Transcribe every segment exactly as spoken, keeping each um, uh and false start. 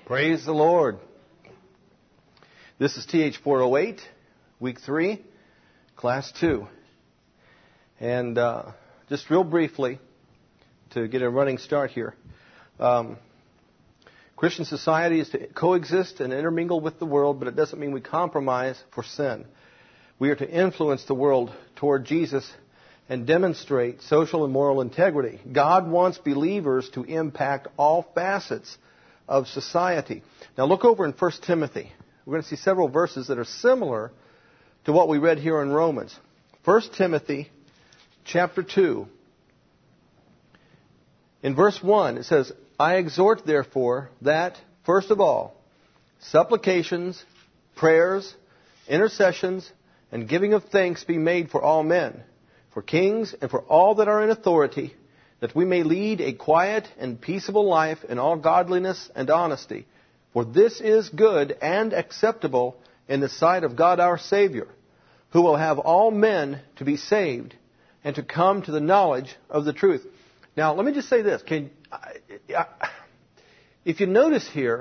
Praise the Lord. This is T H four oh eight, week three, class two. And uh, just real briefly, to get a running start here, um, Christian society is to coexist and intermingle with the world, but it doesn't mean we compromise for sin. We are to influence the world toward Jesus and demonstrate social and moral integrity. God wants believers to impact all facets of society. Now look over in First Timothy. We're going to see several verses that are similar to what we read here in Romans. First Timothy chapter two. In verse one it says, I exhort therefore that, first of all, supplications, prayers, intercessions, and giving of thanks be made for all men, for kings and for all that are in authority, that we may lead a quiet and peaceable life in all godliness and honesty. For this is good and acceptable in the sight of God our Savior, who will have all men to be saved and to come to the knowledge of the truth. Now, let me just say this. Can, if you notice here,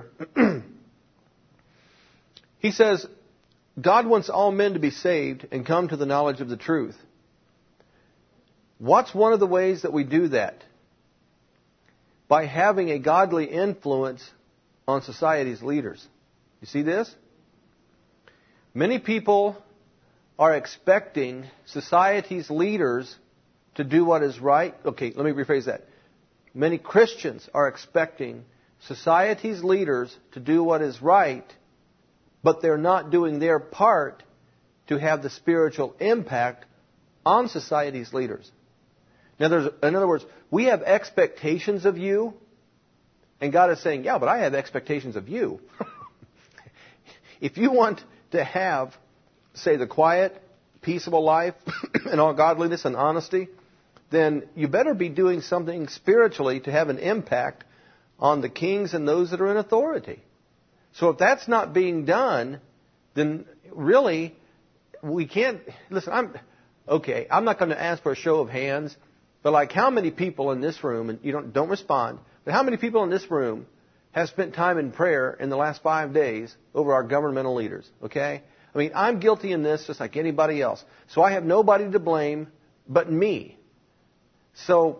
he says, God wants all men to be saved and come to the knowledge of the truth. What's one of the ways that we do that? By having a godly influence on society's leaders. You see this? Many people are expecting society's leaders to do what is right. Okay, let me rephrase that. Many Christians are expecting society's leaders to do what is right, but they're not doing their part to have the spiritual impact on society's leaders. Now, there's, in other words, we have expectations of you, and God is saying, yeah, but I have expectations of you. If you want to have, say, the quiet, peaceable life in all godliness and honesty, then you better be doing something spiritually to have an impact on the kings and those that are in authority. So if that's not being done, then really we can't... Listen, I'm... Okay, I'm not going to ask for a show of hands, but like how many people in this room, and you don't don't respond, but how many people in this room have spent time in prayer in the last five days over our governmental leaders, okay? I mean, I'm guilty in this just like anybody else. So I have nobody to blame but me. So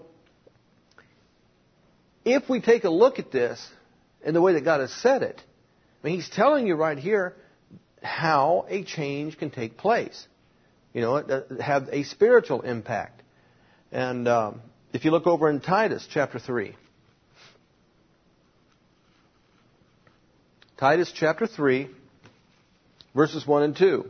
if we take a look at this in the way that God has said it, I mean, He's telling you right here how a change can take place. You know, have a spiritual impact. And um, if you look over in Titus chapter three. Titus chapter three, verses one and two.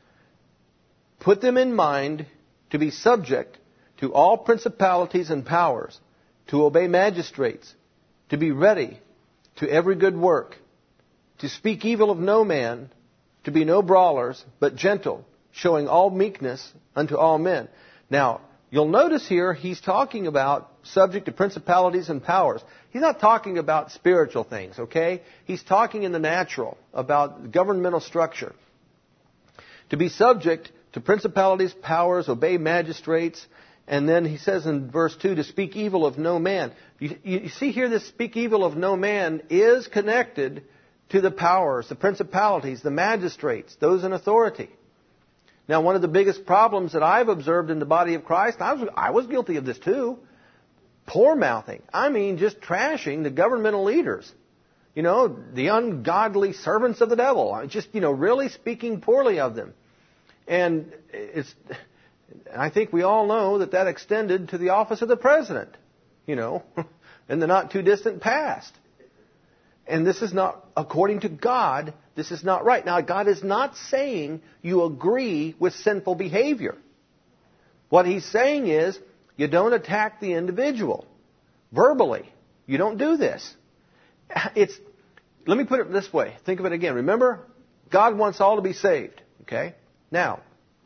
Put them in mind to be subject to all principalities and powers, to obey magistrates, to be ready to every good work, to speak evil of no man, to be no brawlers, but gentle, showing all meekness unto all men. Now, you'll notice here he's talking about subject to principalities and powers. He's not talking about spiritual things, okay? He's talking in the natural, about governmental structure. To be subject to principalities, powers, obey magistrates, and then he says in verse two, to speak evil of no man. You, you see here this speak evil of no man is connected to the powers, the principalities, the magistrates, those in authority. Now, one of the biggest problems that I've observed in the body of Christ, I was, I was guilty of this too, poor-mouthing. I mean, just trashing the governmental leaders. You know, the ungodly servants of the devil. Just, you know, really speaking poorly of them. And it's, I think we all know that that extended to the office of the president, you know, in the not-too-distant past. And this is not, according to God, this is not right. Now, God is not saying you agree with sinful behavior. What He's saying is you don't attack the individual verbally. You don't do this. It's, let me put it this way. Think of it again. Remember, God wants all to be saved. Okay? Now,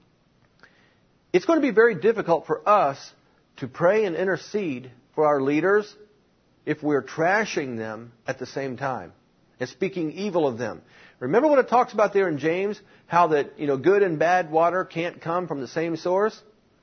it's going to be very difficult for us to pray and intercede for our leaders if we're trashing them at the same time and speaking evil of them. Remember what it talks about there in James, how that, you know, good and bad water can't come from the same source?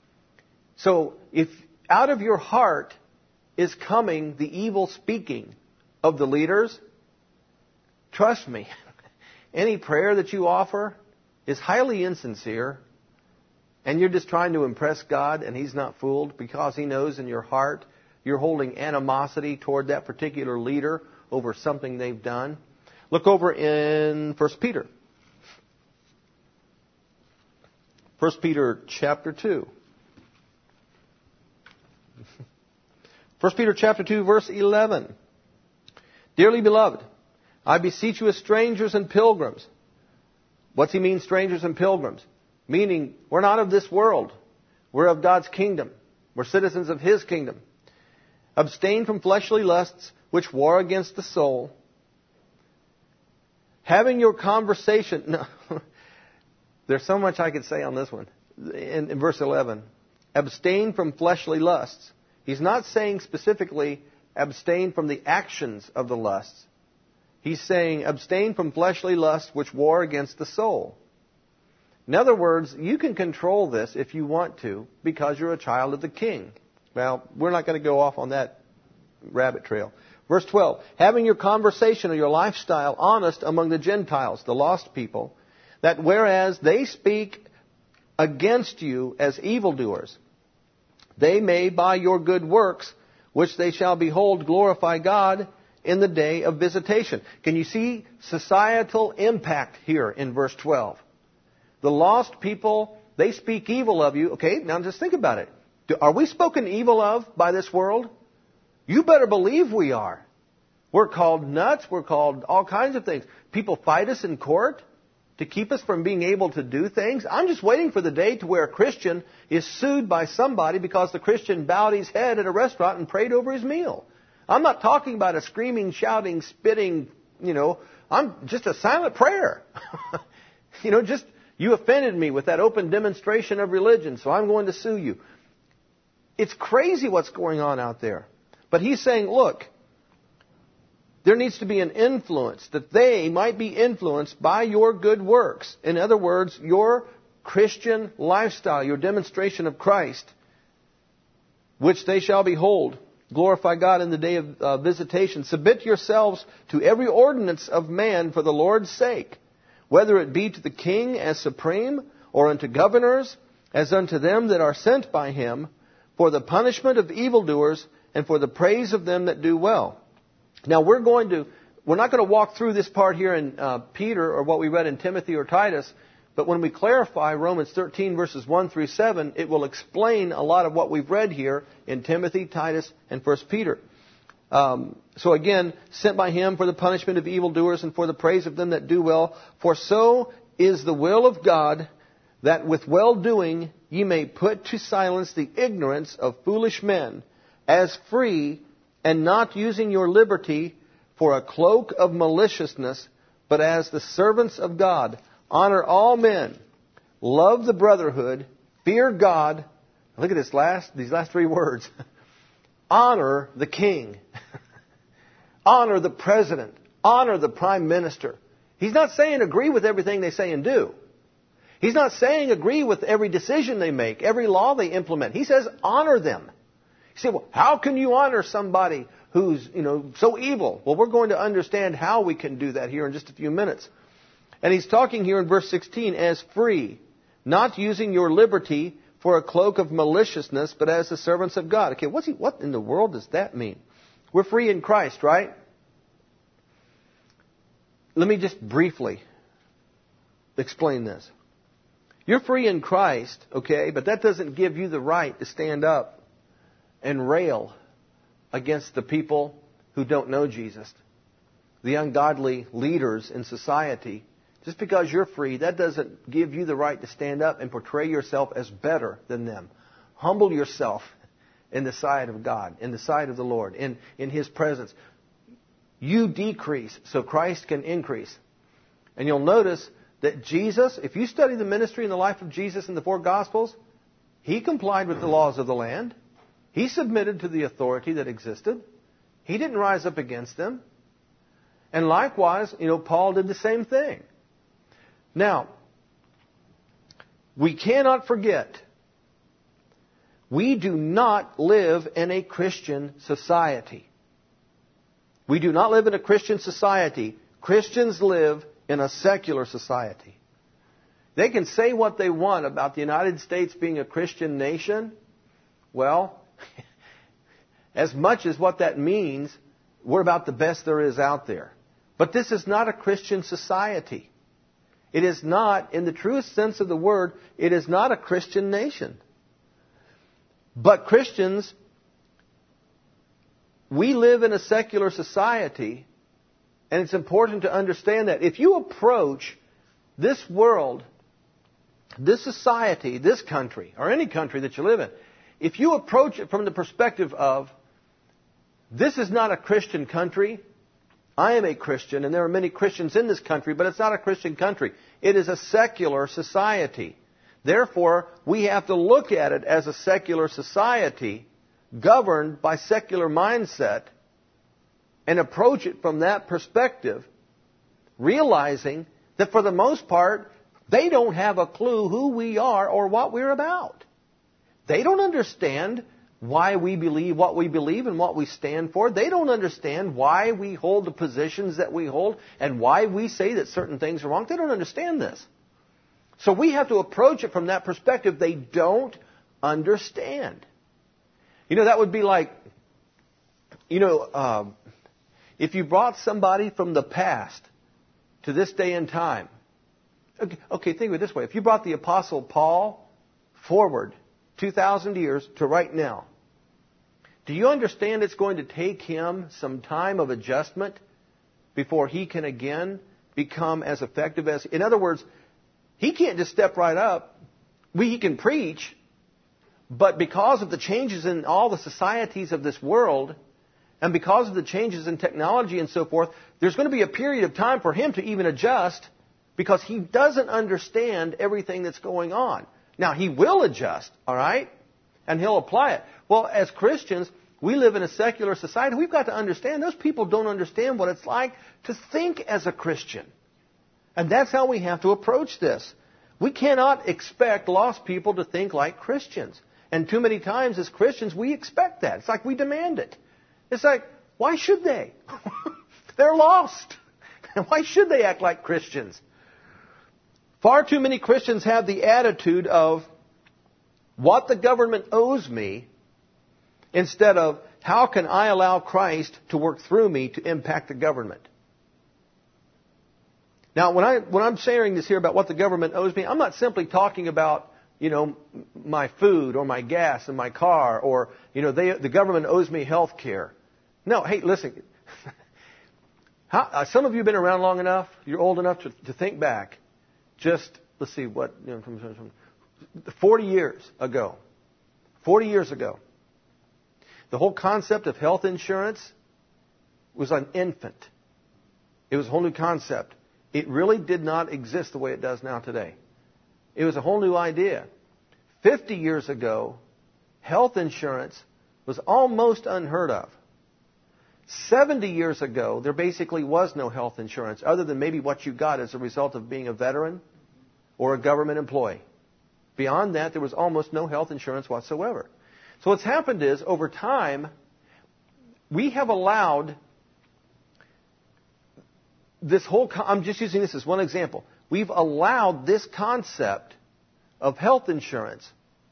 So if out of your heart is coming the evil speaking of the leaders, trust me, any prayer that you offer is highly insincere, and you're just trying to impress God, and He's not fooled because He knows in your heart you're holding animosity toward that particular leader over something they've done. Look over in First Peter. First Peter chapter two. First Peter chapter two, verse eleven. Dearly beloved, I beseech you as strangers and pilgrims. What's he mean, strangers and pilgrims? Meaning, we're not of this world. We're of God's kingdom. We're citizens of His kingdom. Abstain from fleshly lusts, which war against the soul. Having your conversation... No, there's so much I could say on this one. In, in verse eleven. Abstain from fleshly lusts. He's not saying specifically abstain from the actions of the lusts. He's saying abstain from fleshly lusts which war against the soul. In other words, you can control this if you want to because you're a child of the King. Well, we're not going to go off on that rabbit trail. Verse twelve. Having your conversation or your lifestyle honest among the Gentiles, the lost people, that whereas they speak against you as evildoers, they may by your good works, which they shall behold, glorify God in the day of visitation. Can you see societal impact here in verse twelve? The lost people, they speak evil of you. Okay, now just think about it. Are we spoken evil of by this world? You better believe we are. We're called nuts. We're called all kinds of things. People fight us in court to keep us from being able to do things. I'm just waiting for the day to where a Christian is sued by somebody because the Christian bowed his head at a restaurant and prayed over his meal. I'm not talking about a screaming, shouting, spitting, you know, I'm just a silent prayer. you know, just, you offended me with that open demonstration of religion, so I'm going to sue you. It's crazy what's going on out there. But he's saying, look, there needs to be an influence, that they might be influenced by your good works. In other words, your Christian lifestyle, your demonstration of Christ, which they shall behold. Glorify God in the day of uh, visitation. Submit yourselves to every ordinance of man for the Lord's sake, whether it be to the king as supreme, or unto governors, as unto them that are sent by him, for the punishment of evildoers, and for the praise of them that do well. Now we're going to, we're not going to walk through this part here in uh, Peter or what we read in Timothy or Titus, but when we clarify Romans thirteen verses one through seven, it will explain a lot of what we've read here in Timothy, Titus, and First Peter. Um, so again, sent by him for the punishment of evildoers and for the praise of them that do well. For so is the will of God, that with well-doing ye may put to silence the ignorance of foolish men, as free, and not using your liberty for a cloak of maliciousness, but as the servants of God. Honor all men. Love the brotherhood. Fear God. Look at this last, these last three words. Honor the king. Honor the president. Honor the prime minister. He's not saying agree with everything they say and do. He's not saying agree with every decision they make, every law they implement. He says honor them. You say, well, how can you honor somebody who's, you know, so evil? Well, we're going to understand how we can do that here in just a few minutes. And he's talking here in verse sixteen, as free, not using your liberty for a cloak of maliciousness, but as the servants of God. Okay, what's he, what in the world does that mean? We're free in Christ, right? Let me just briefly explain this. You're free in Christ, okay, but that doesn't give you the right to stand up and rail against the people who don't know Jesus, the ungodly leaders in society. Just because you're free, that doesn't give you the right to stand up and portray yourself as better than them. Humble yourself in the sight of God, in the sight of the Lord, in, in His presence. You decrease so Christ can increase. And you'll notice that Jesus, if you study the ministry and the life of Jesus in the four Gospels, He complied with the laws of the land. He submitted to the authority that existed. He didn't rise up against them. And likewise, you know, Paul did the same thing. Now, we cannot forget, we do not live in a Christian society. We do not live in a Christian society. Christians live in a secular society. They can say what they want about the United States being a Christian nation. Well, as much as what that means, we're about the best there is out there. But this is not a Christian society. It is not, in the truest sense of the word, it is not a Christian nation. But Christians, we live in a secular society, and it's important to understand that. If you approach this world, this society, this country, or any country that you live in, if you approach it from the perspective of, this is not a Christian country, I am a Christian, and there are many Christians in this country, but it's not a Christian country. It is a secular society. Therefore, we have to look at it as a secular society, governed by secular mindset, and approach it from that perspective, realizing that for the most part, they don't have a clue who we are or what we're about. They don't understand why we believe what we believe and what we stand for. They don't understand why we hold the positions that we hold and why we say that certain things are wrong. They don't understand this. So we have to approach it from that perspective. They don't understand. You know, that would be like, you know, uh, if you brought somebody from the past to this day and time. Okay, okay, think of it this way. If you brought the Apostle Paul forward two thousand years to right now, do you understand it's going to take him some time of adjustment before he can again become as effective as... In other words, he can't just step right up. We, he can preach, but because of the changes in all the societies of this world, and because of the changes in technology and so forth, there's going to be a period of time for him to even adjust because he doesn't understand everything that's going on. Now, he will adjust, all right? And he'll apply it. Well, as Christians, we live in a secular society. We've got to understand those people don't understand what it's like to think as a Christian. And that's how we have to approach this. We cannot expect lost people to think like Christians. And too many times as Christians, we expect that. It's like we demand it. It's like, why should they? They're lost. Why should they act like Christians? Far too many Christians have the attitude of what the government owes me instead of how can I allow Christ to work through me to impact the government. Now, when, I, when I'm sharing this here about what the government owes me, I'm not simply talking about, you know, my food or my gas in my car or, you know, they, the government owes me health care. No, hey, listen. How, uh, some of you have been around long enough, you're old enough to, to think back. Just, let's see, what, you know, from, from forty years ago, forty years ago, the whole concept of health insurance was an infant. It was a whole new concept. It really did not exist the way it does now today. It was a whole new idea. fifty years ago, health insurance was almost unheard of. seventy years ago, there basically was no health insurance other than maybe what you got as a result of being a veteran or a government employee. Beyond that, there was almost no health insurance whatsoever. So what's happened is, over time, we have allowed this whole... I'm just using this as one example. We've allowed this concept of health insurance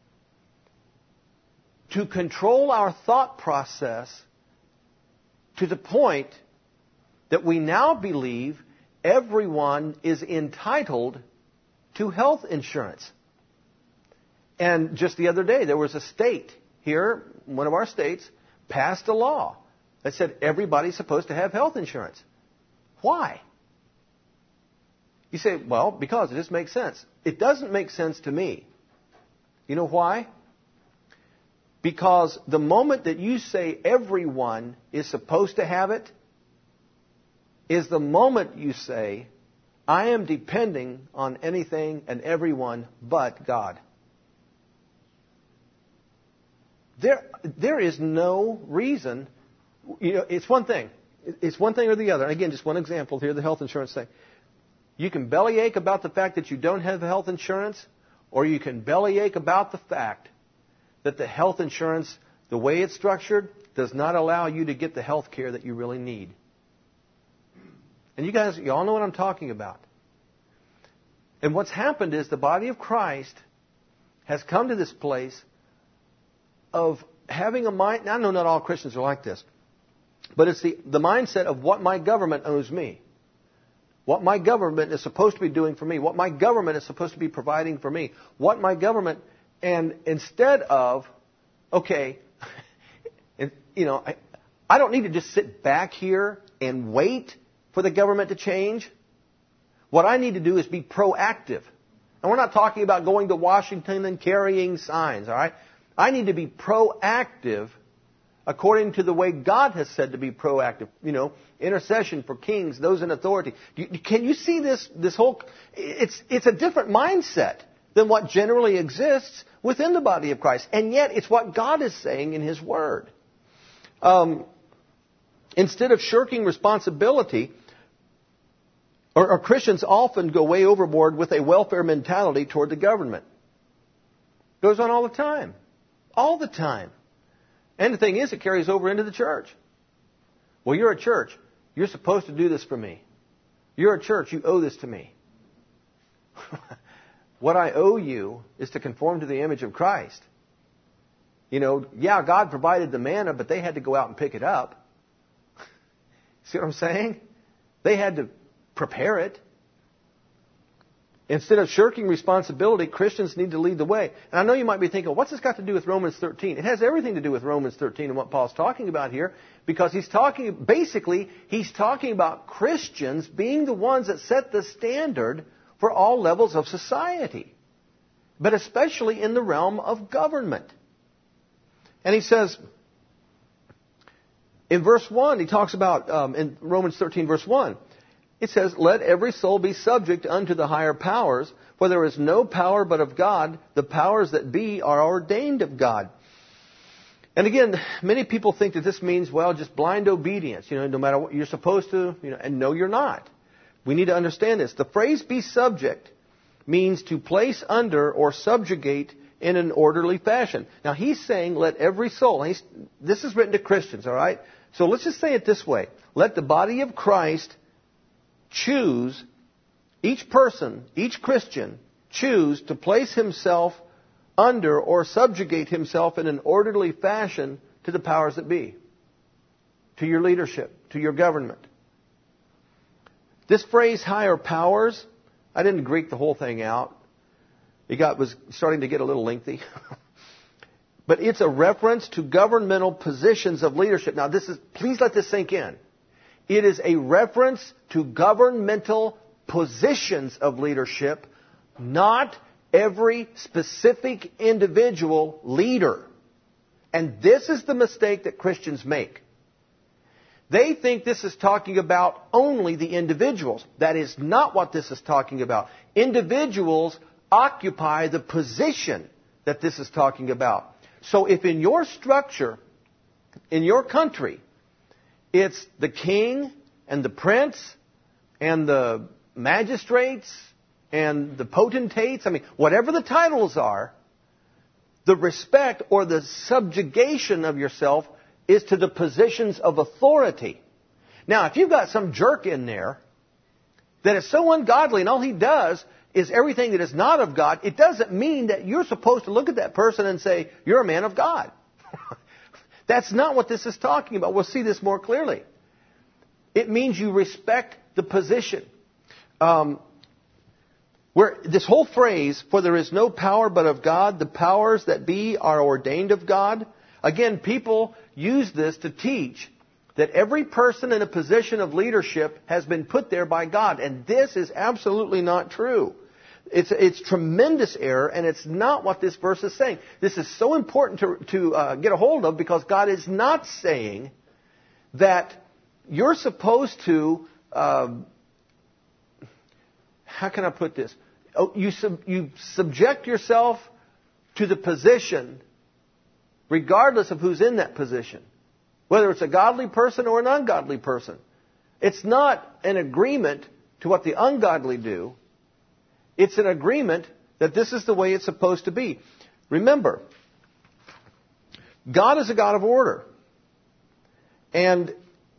to control our thought process to the point that we now believe everyone is entitled to health insurance. And just the other day, there was a state here, one of our states, passed a law that said everybody's supposed to have health insurance. Why? You say, well, because it just makes sense. It doesn't make sense to me. You know why? Because the moment that you say everyone is supposed to have it is the moment you say, I am depending on anything and everyone but God. There, there is no reason. You know, it's one thing. It's one thing or the other. And again, just one example here, the health insurance thing. You can bellyache about the fact that you don't have health insurance, or you can bellyache about the fact that the health insurance, the way it's structured, does not allow you to get the health care that you really need. And you guys, you all know what I'm talking about. And what's happened is the body of Christ has come to this place of having a mind. Now, I know not all Christians are like this, but it's the, the mindset of what my government owes me. What my government is supposed to be doing for me. What my government is supposed to be providing for me. What my government, and instead of, okay, you know, I, I don't need to just sit back here and wait for the government to change. What I need to do is be proactive. And we're not talking about going to Washington and carrying signs, all right? I need to be proactive according to the way God has said to be proactive. You know, intercession for kings, those in authority. You, can you see this, this whole... It's, it's a different mindset than what generally exists within the body of Christ. And yet, it's what God is saying in His Word. Um, instead of shirking responsibility, or, or Christians often go way overboard with a welfare mentality toward the government. Goes on all the time. All the time. And the thing is, it carries over into the church. Well, you're a church. You're supposed to do this for me. You're a church. You owe this to me. What I owe you is to conform to the image of Christ. You know, yeah, God provided the manna, but they had to go out and pick it up. See what I'm saying? They had to prepare it. Instead of shirking responsibility, Christians need to lead the way. And I know you might be thinking, what's this got to do with Romans thirteen? It has everything to do with Romans thirteen and what Paul's talking about here, because he's talking, basically, he's talking about Christians being the ones that set the standard for all levels of society, but especially in the realm of government. And he says, in verse one, he talks about, um, in Romans thirteen, verse one, it says, let every soul be subject unto the higher powers, for there is no power but of God. The powers that be are ordained of God. And again, many people think that this means, well, just blind obedience. You know, no matter what you're supposed to, you know, and no, you're not. We need to understand this. The phrase be subject means to place under or subjugate in an orderly fashion. Now, he's saying, let every soul. He's, this is written to Christians, all right? So let's just say it this way. Let the body of Christ choose, each person, each Christian, choose to place himself under or subjugate himself in an orderly fashion to the powers that be, to your leadership, to your government. This phrase, higher powers, I didn't Greek the whole thing out. It got, was starting to get a little lengthy. But it's a reference to governmental positions of leadership. Now, this is, please let this sink in. It is a reference to governmental positions of leadership, not every specific individual leader. And this is the mistake that Christians make. They think this is talking about only the individuals. That is not what this is talking about. Individuals occupy the position that this is talking about. So if in your structure, in your country, it's the king and the prince and the magistrates and the potentates, I mean, whatever the titles are, the respect or the subjugation of yourself is to the positions of authority. Now, if you've got some jerk in there that is so ungodly and all he does is everything that is not of God, it doesn't mean that you're supposed to look at that person and say, you're a man of God. That's not what this is talking about. We'll see this more clearly. It means you respect the position. Um, where this whole phrase, for there is no power but of God, the powers that be are ordained of God. Again, people use this to teach that every person in a position of leadership has been put there by God. And this is absolutely not true. It's, it's tremendous error, and it's not what this verse is saying. This is so important to, to uh, get a hold of, because God is not saying that you're supposed to, um, how can I put this? Oh, you, sub, you subject yourself to the position regardless of who's in that position, whether it's a godly person or an ungodly person. It's not an agreement to what the ungodly do. It's an agreement that this is the way it's supposed to be. Remember, God is a God of order. And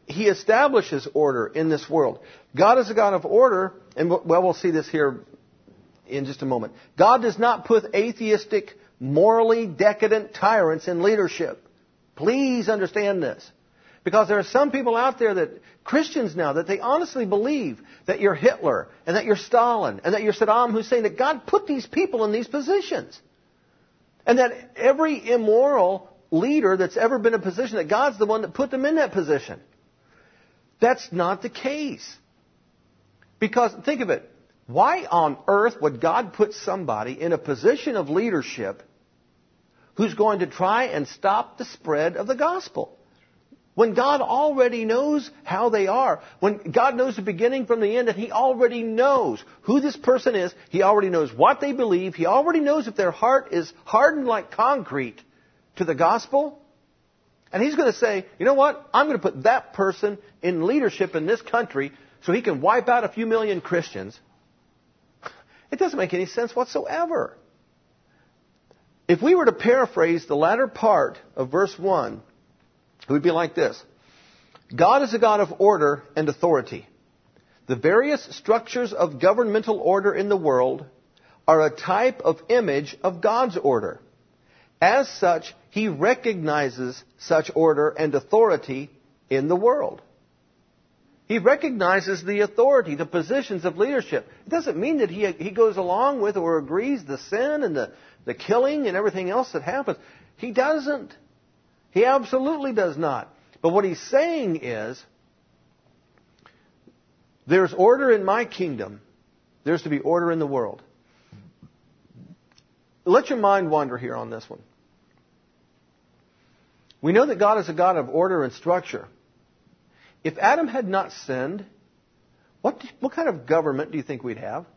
He establishes order in this world. God is a God of order, and well, we'll see this here in just a moment. God does not put atheistic, morally decadent tyrants in leadership. Please understand this. Because there are some people out there that, Christians now, that they honestly believe that you're Hitler, and that you're Stalin, and that you're Saddam Hussein, that God put these people in these positions. And that every immoral leader that's ever been in a position, that God's the one that put them in that position. That's not the case. Because, think of it, why on earth would God put somebody in a position of leadership who's going to try and stop the spread of the gospel? When God already knows how they are. When God knows the beginning from the end, and He already knows who this person is. He already knows what they believe. He already knows if their heart is hardened like concrete to the gospel. And He's going to say, you know what? I'm going to put that person in leadership in this country so he can wipe out a few million Christians. It doesn't make any sense whatsoever. If we were to paraphrase the latter part of verse one, it would be like this. God is a God of order and authority. The various structures of governmental order in the world are a type of image of God's order. As such, He recognizes such order and authority in the world. He recognizes the authority, the positions of leadership. It doesn't mean that he, he goes along with or agrees the sin and the, the killing and everything else that happens. He doesn't. He absolutely does not. But what He's saying is, there's order in my kingdom. There's to be order in the world. Let your mind wander here on this one. We know that God is a God of order and structure. If Adam had not sinned, what, what kind of government do you think we'd have?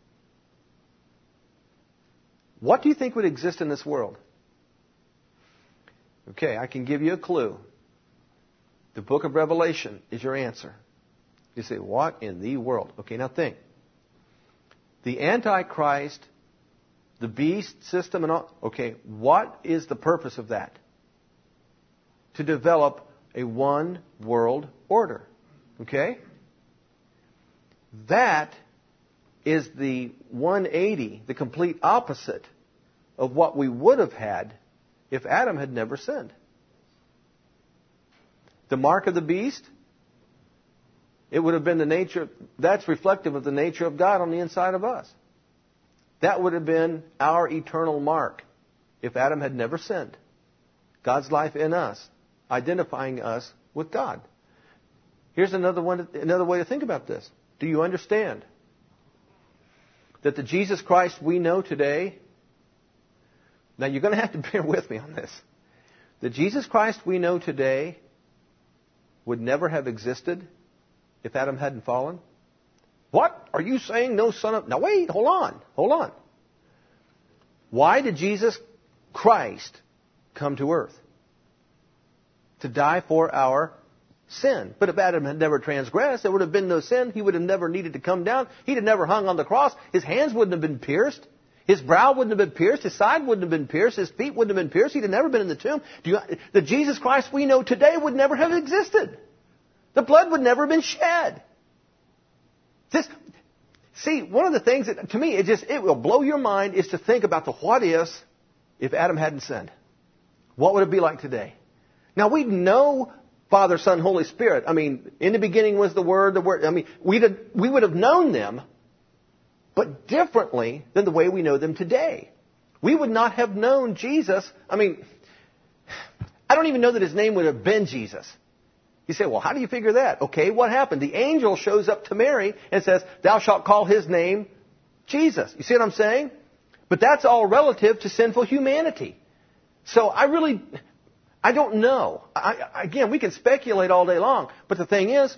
What do you think would exist in this world? Okay, I can give you a clue. The book of Revelation is your answer. You say, what in the world? Okay, now think. The Antichrist, the beast system and all. Okay, what is the purpose of that? To develop a one world order. Okay? That is the one eighty, the complete opposite of what we would have had if Adam had never sinned. The mark of the beast, it would have been the nature, that's reflective of the nature of God on the inside of us. That would have been our eternal mark if Adam had never sinned. God's life in us, identifying us with God. Here's another one, another way to think about this. Do you understand that the Jesus Christ we know today, now you're going to have to bear with me on this. The Jesus Christ we know today would never have existed if Adam hadn't fallen? What? Are you saying no son of... Now wait, hold on, hold on. Why did Jesus Christ come to earth? To die for our sin. But if Adam had never transgressed, there would have been no sin. He would have never needed to come down. He'd have never hung on the cross. His hands wouldn't have been pierced. His brow wouldn't have been pierced. His side wouldn't have been pierced. His feet wouldn't have been pierced. He'd have never been in the tomb. Do you, the Jesus Christ we know today would never have existed. The blood would never have been shed. This, see, one of the things that, to me, it just, it will blow your mind is to think about the what ifs if Adam hadn't sinned. What would it be like today? Now, we know Father, Son, Holy Spirit. I mean, in the beginning was the Word, the Word. I mean, we'd have, we would have known them, but differently than the way we know them today. We would not have known Jesus. I mean, I don't even know that His name would have been Jesus. You say, well, how do you figure that? Okay, what happened? The angel shows up to Mary and says, thou shalt call His name Jesus. You see what I'm saying? But that's all relative to sinful humanity. So I really, I don't know. I, again, we can speculate all day long. But the thing is,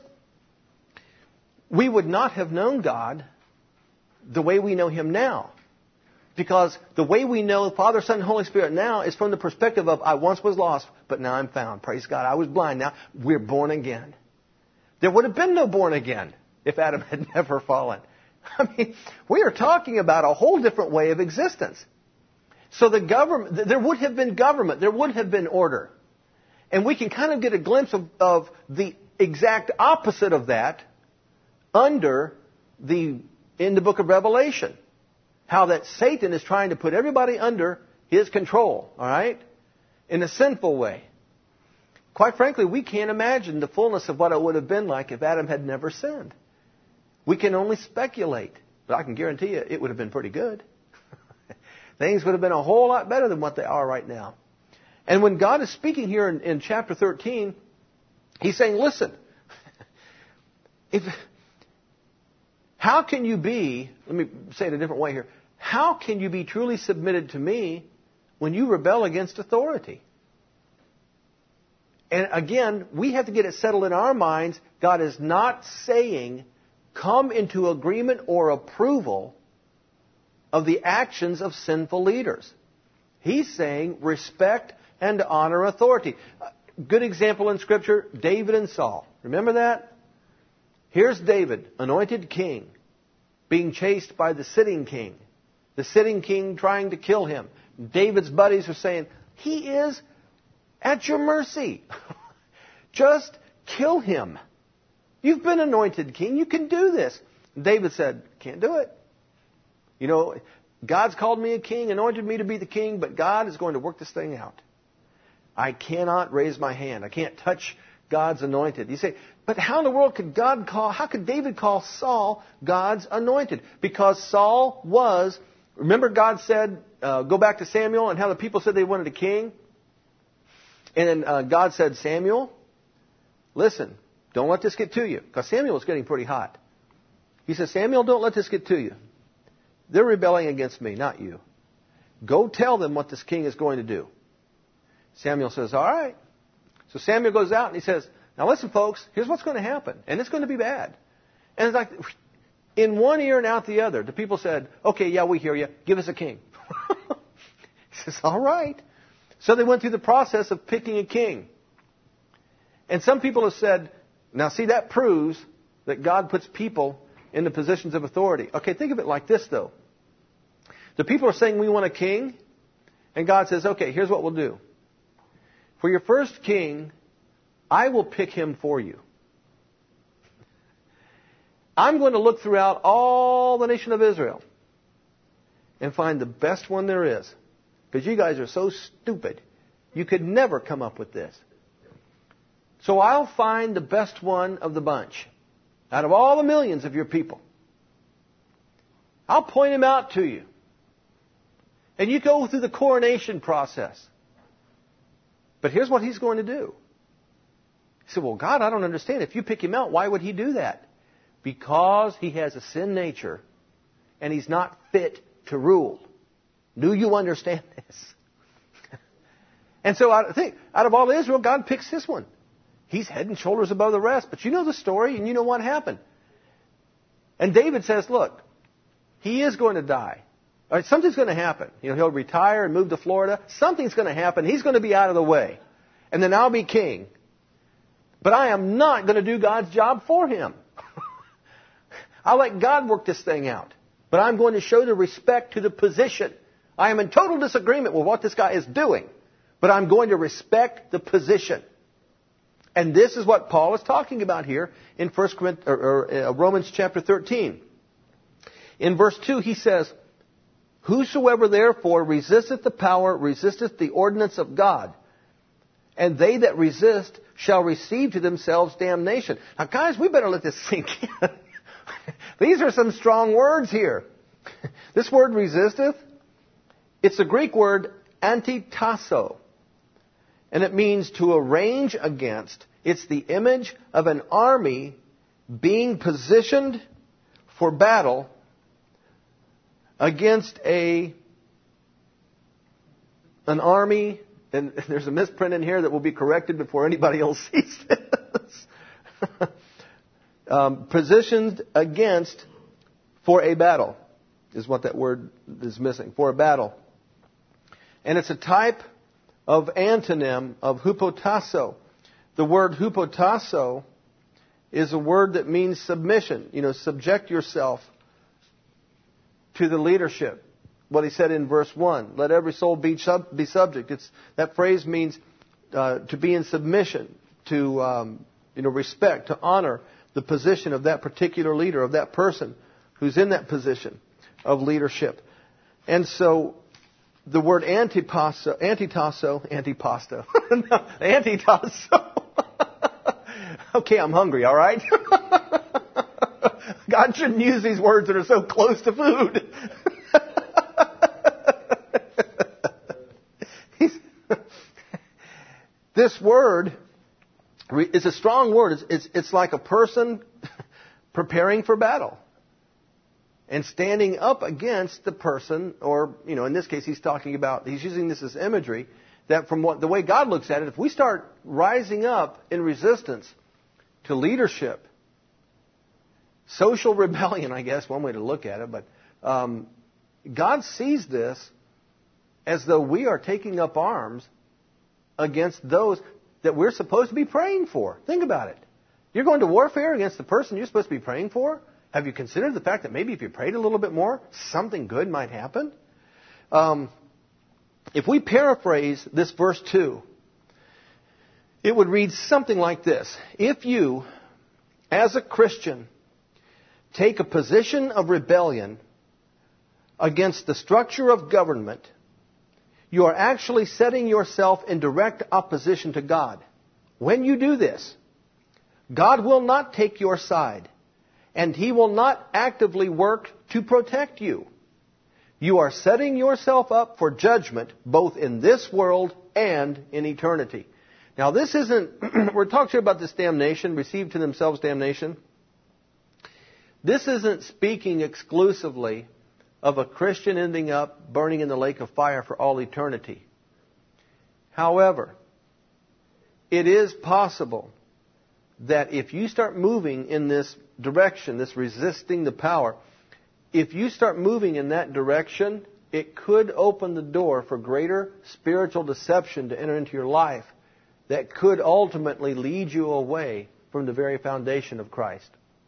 we would not have known God the way we know Him now. Because the way we know Father, Son, and Holy Spirit now is from the perspective of, I once was lost, but now I'm found. Praise God. I was blind. Now we're born again. There would have been no born again if Adam had never fallen. I mean, we are talking about a whole different way of existence. So the government, there would have been government. There would have been order. And we can kind of get a glimpse of, of the exact opposite of that under the, in the book of Revelation. How that Satan is trying to put everybody under his control, all right? In a sinful way. Quite frankly, we can't imagine the fullness of what it would have been like if Adam had never sinned. We can only speculate, but I can guarantee you it would have been pretty good. Things would have been a whole lot better than what they are right now. And when God is speaking here in, in chapter thirteen, He's saying, listen, if, how can you be, let me say it a different way here, how can you be truly submitted to me when you rebel against authority? And again, we have to get it settled in our minds. God is not saying come into agreement or approval of the actions of sinful leaders. He's saying respect and honor authority. Good example in Scripture, David and Saul. Remember that? Here's David, anointed king, being chased by the sitting king. The sitting king trying to kill him. David's buddies are saying, he is at your mercy. Just kill him. You've been anointed king. You can do this. David said, can't do it. You know, God's called me a king, anointed me to be the king, but God is going to work this thing out. I cannot raise my hand. I can't touch God's anointed. You say, but how in the world could God call, how could David call Saul God's anointed? Because Saul was, remember God said, uh, go back to Samuel and how the people said they wanted a king? And then uh, God said, Samuel, listen, don't let this get to you. Because Samuel was getting pretty hot. He says, Samuel, don't let this get to you. They're rebelling against me, not you. Go tell them what this king is going to do. Samuel says, all right. So Samuel goes out and he says, now listen, folks, here's what's going to happen. And it's going to be bad. And it's like, in one ear and out the other, the people said, okay, yeah, we hear you. Give us a king. He says, all right. So they went through the process of picking a king. And some people have said, now see, that proves that God puts people in the positions of authority. Okay, think of it like this, though. The people are saying we want a king, and God says, okay, here's what we'll do. For your first king, I will pick him for you. I'm going to look throughout all the nation of Israel and find the best one there is. Because you guys are so stupid. You could never come up with this. So I'll find the best one of the bunch. Out of all the millions of your people. I'll point him out to you. And you go through the coronation process. But here's what he's going to do. He said, well, God, I don't understand. If you pick him out, why would he do that? Because he has a sin nature. And he's not fit to rule. Do you understand this? And so I think, out of all Israel, God picks this one. He's head and shoulders above the rest. But you know the story and you know what happened. And David says, look, he is going to die. All right, something's going to happen. You know, he'll retire and move to Florida. Something's going to happen. He's going to be out of the way. And then I'll be king. But I am not going to do God's job for him. I'll let God work this thing out. But I'm going to show the respect to the position. I am in total disagreement with what this guy is doing. But I'm going to respect the position. And this is what Paul is talking about here in First Corinthians, or, or, uh, Romans chapter thirteen. In verse two, he says, whosoever therefore resisteth the power, resisteth the ordinance of God. And they that resist shall receive to themselves damnation. Now guys, we better let this sink in. These are some strong words here. This word resisteth, it's the Greek word antitasso. And it means to arrange against. It's the image of an army being positioned for battle against a an army. And there's a misprint in here that will be corrected before anybody else sees this. um, positioned against for a battle is what that word is missing. For a battle. And it's a type of antonym of hupotasso. The word hupotasso is a word that means submission. You know, subject yourself to the leadership. What he said in verse one, let every soul be, sub, be subject. It's, that phrase means uh, to be in submission, to um, you know, respect, to honor the position of that particular leader, of that person who's in that position of leadership. And so the word antipasto, antitasso, antipasto, no, antitasso. Okay, I'm hungry, all right? God shouldn't use these words that are so close to food. This word is a strong word. It's, it's, it's like a person preparing for battle and standing up against the person, or, you know, in this case, he's talking about, he's using this as imagery, that from what the way God looks at it, if we start rising up in resistance to leadership, social rebellion, I guess, one way to look at it, but um, God sees this as though we are taking up arms against those that we're supposed to be praying for. Think about it. You're going to warfare against the person you're supposed to be praying for? Have you considered the fact that maybe if you prayed a little bit more, something good might happen? Um, if we paraphrase this verse two, it would read something like this. If you, as a Christian, take a position of rebellion against the structure of government, you are actually setting yourself in direct opposition to God. When you do this, God will not take your side, and He will not actively work to protect you. You are setting yourself up for judgment both in this world and in eternity. Now this isn't, we're talking about this damnation, received to themselves damnation. This isn't speaking exclusively of a Christian ending up burning in the lake of fire for all eternity. However, it is possible that if you start moving in this direction, this resisting the power, if you start moving in that direction, it could open the door for greater spiritual deception to enter into your life that could ultimately lead you away from the very foundation of Christ.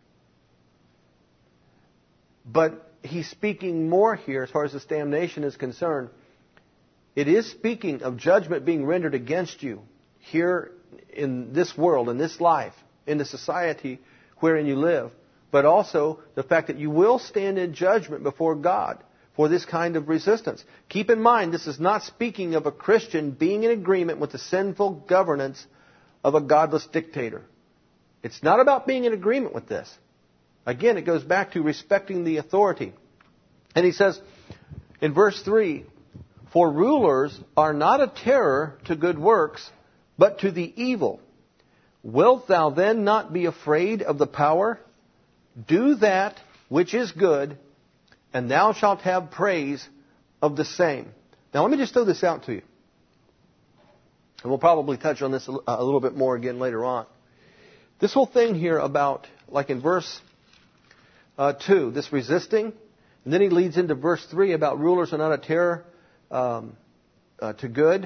But he's speaking more here as far as this damnation is concerned. It is speaking of judgment being rendered against you here in this world, in this life, in the society wherein you live, but also the fact that you will stand in judgment before God for this kind of resistance. Keep in mind, this is not speaking of a Christian being in agreement with the sinful governance of a godless dictator. It's not about being in agreement with this. Again, it goes back to respecting the authority. And he says in verse three, for rulers are not a terror to good works, but to the evil. Wilt thou then not be afraid of the power? Do that which is good, and thou shalt have praise of the same. Now let me just throw this out to you. And we'll probably touch on this a little bit more again later on. This whole thing here about, like in verse uh, two, this resisting, and then he leads into verse three about rulers are not a terror um, uh, to good.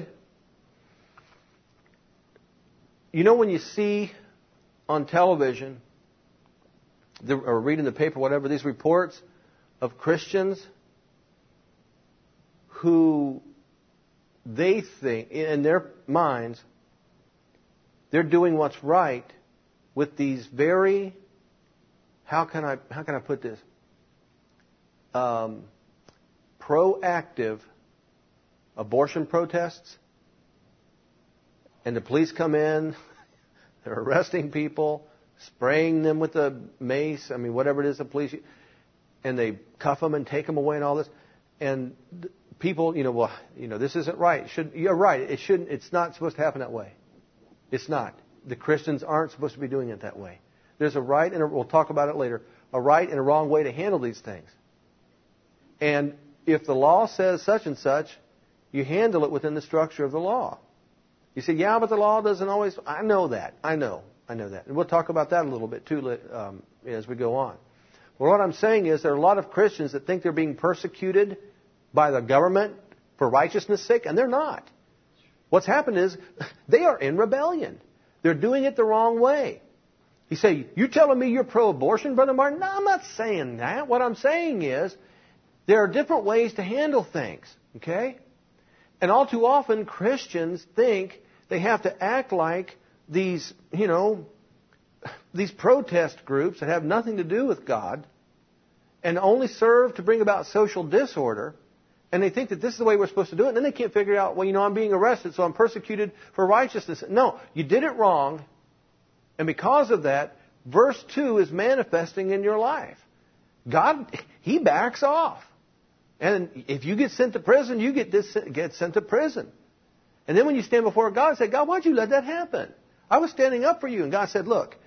You know when you see on television the, or read in the paper, whatever, these reports of Christians who they think, in their minds, they're doing what's right with these very, how can I how can I put this? Um, proactive abortion protests. And the police come in, they're arresting people, spraying them with a mace, I mean, whatever it is the police, and they cuff them and take them away and all this. And people, you know, well, you know, this isn't right. It should, you're right. It shouldn't, it's not supposed to happen that way. It's not. The Christians aren't supposed to be doing it that way. There's a right, and a, we'll talk about it later, a right and a wrong way to handle these things. And if the law says such and such, you handle it within the structure of the law. You say, yeah, but the law doesn't always... I know that. I know. I know that. And we'll talk about that a little bit, too, um, as we go on. Well, what I'm saying is there are a lot of Christians that think they're being persecuted by the government for righteousness' sake, and they're not. What's happened is they are in rebellion. They're doing it the wrong way. You say, you telling me you're pro-abortion, Brother Martin? No, I'm not saying that. What I'm saying is there are different ways to handle things, okay? And all too often, Christians think they have to act like these, you know, these protest groups that have nothing to do with God and only serve to bring about social disorder, and they think that this is the way we're supposed to do it, and then they can't figure out, well, you know, I'm being arrested, so I'm persecuted for righteousness. No, you did it wrong, and because of that, verse two is manifesting in your life. God, He backs off. And if you get sent to prison, you get, this, get sent to prison. And then when you stand before God and say, God, why'd you let that happen? I was standing up for you. And God said, look,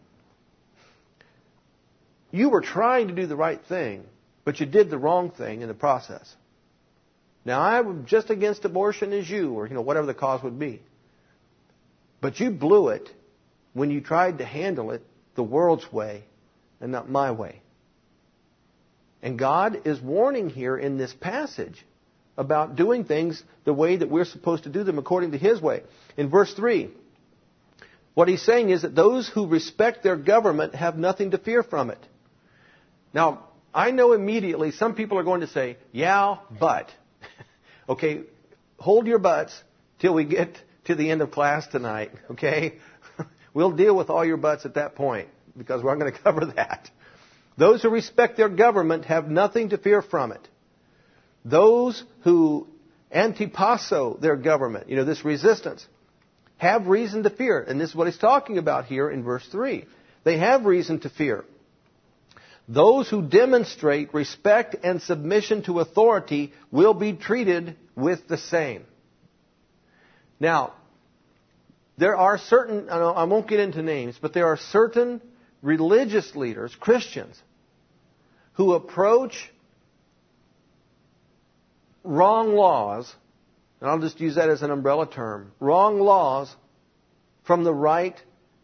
you were trying to do the right thing, but you did the wrong thing in the process. Now, I'm just against abortion as you, or, you know, whatever the cause would be. But you blew it when you tried to handle it the world's way and not my way. And God is warning here in this passage about doing things the way that we're supposed to do them according to His way. In verse three, what He's saying is that those who respect their government have nothing to fear from it. Now, I know immediately some people are going to say, yeah, but. Okay, hold your butts till we get to the end of class tonight, okay? We'll deal with all your butts at that point because we're going to cover that. Those who respect their government have nothing to fear from it. Those who antipasso their government, you know, this resistance, have reason to fear. And this is what he's talking about here in verse three. They have reason to fear. Those who demonstrate respect and submission to authority will be treated with the same. Now, there are certain, I won't get into names, but there are certain religious leaders, Christians, who approach wrong laws, and I'll just use that as an umbrella term, wrong laws from the right,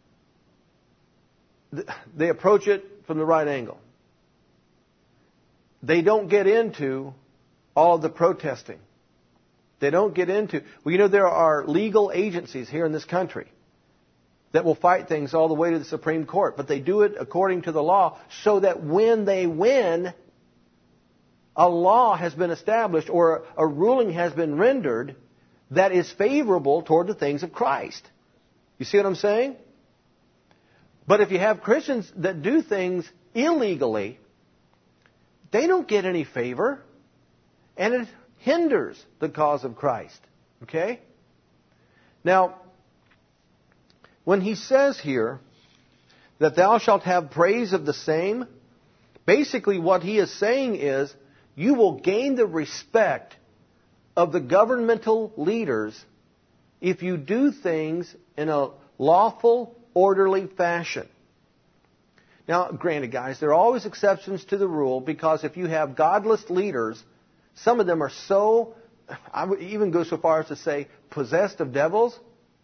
they approach it from the right angle. They don't get into all of the protesting. They don't get into, well, you know, there are legal agencies here in this country that will fight things all the way to the Supreme Court, but they do it according to the law so that when they win, a law has been established or a ruling has been rendered that is favorable toward the things of Christ. You see what I'm saying? But if you have Christians that do things illegally, they don't get any favor, and it hinders the cause of Christ. Okay? Now, when he says here that thou shalt have praise of the same, basically what he is saying is you will gain the respect of the governmental leaders if you do things in a lawful, orderly fashion. Now, granted, guys, there are always exceptions to the rule because if you have godless leaders, some of them are so, I would even go so far as to say, possessed of devils,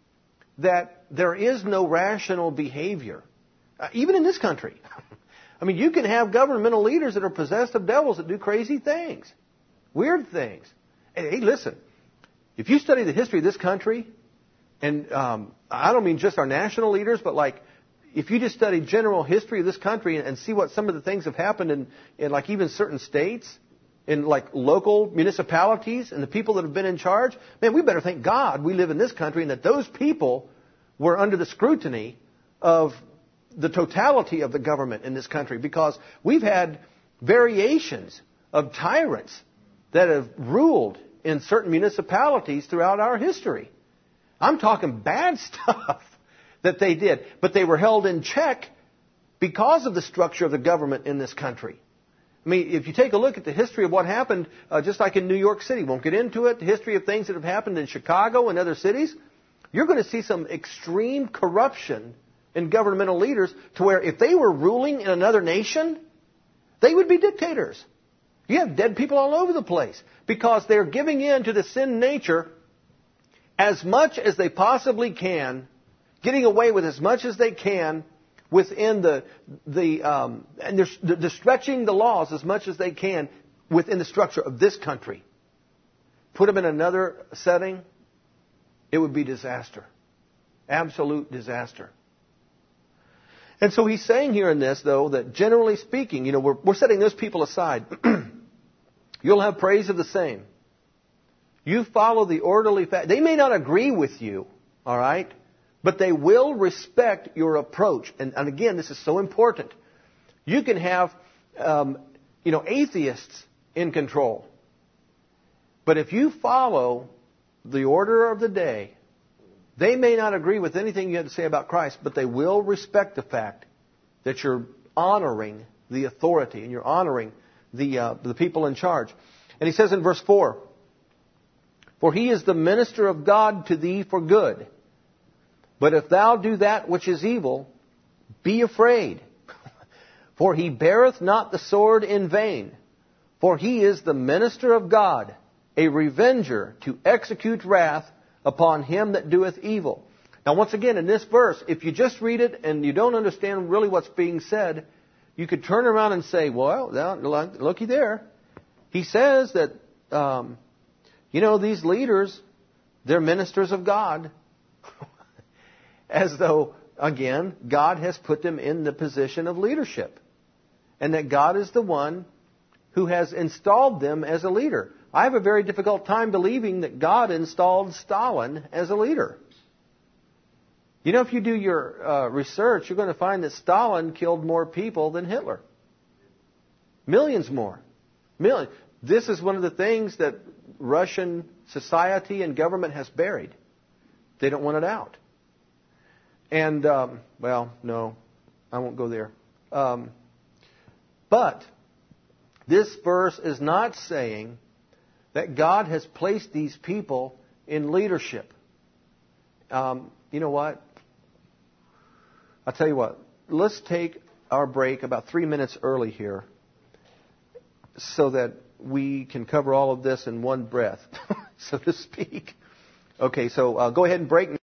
that there is no rational behavior. Uh, even in this country. I mean, you can have governmental leaders that are possessed of devils that do crazy things. Weird things. Hey, hey listen, if you study the history of this country, and um, I don't mean just our national leaders, but like, if you just study general history of this country and, and see what some of the things have happened in, in like even certain states, in like local municipalities and the people that have been in charge, man, we better thank God we live in this country and that those people were under the scrutiny of the totality of the government in this country, because we've had variations of tyrants that have ruled in certain municipalities throughout our history. I'm talking bad stuff that they did, but they were held in check because of the structure of the government in this country. I mean, if you take a look at the history of what happened, uh, just like in New York City, won't get into it, the history of things that have happened in Chicago and other cities, you're going to see some extreme corruption in governmental leaders to where if they were ruling in another nation, they would be dictators. You have dead people all over the place because they're giving in to the sin nature as much as they possibly can, getting away with as much as they can within the, the um, and they're, they're stretching the laws as much as they can within the structure of this country. Put them in another setting, it would be disaster. Absolute disaster. And so he's saying here in this, though, that generally speaking, you know, we're, we're setting those people aside. You'll have praise of the same. You follow the orderly fact. They may not agree with you, all right? But they will respect your approach. And, and again, this is so important. You can have, um, you know, atheists in control. But if you follow the order of the day, they may not agree with anything you have to say about Christ, but they will respect the fact that you're honoring the authority and you're honoring the uh, the people in charge. And he says in verse four, "For he is the minister of God to thee for good. But if thou do that which is evil, be afraid. For he beareth not the sword in vain. For he is the minister of God, a revenger to execute wrath upon him that doeth evil." Now once again, in this verse, if you just read it and you don't understand really what's being said, you could turn around and say, well, looky there. He says that, um, you know, these leaders, they're ministers of God. As though, again, God has put them in the position of leadership. And that God is the one who has installed them as a leader. I have a very difficult time believing that God installed Stalin as a leader. You know, if you do your uh, research, you're going to find that Stalin killed more people than Hitler. Millions more. Millions. This is one of the things that Russian society and government has buried. They don't want it out. And, um, well, no, I won't go there. Um, but this verse is not saying that God has placed these people in leadership. Um, you know what? I'll tell you what. Let's take our break about three minutes early here so that we can cover all of this in one breath, so to speak. Okay, so uh, go ahead and break.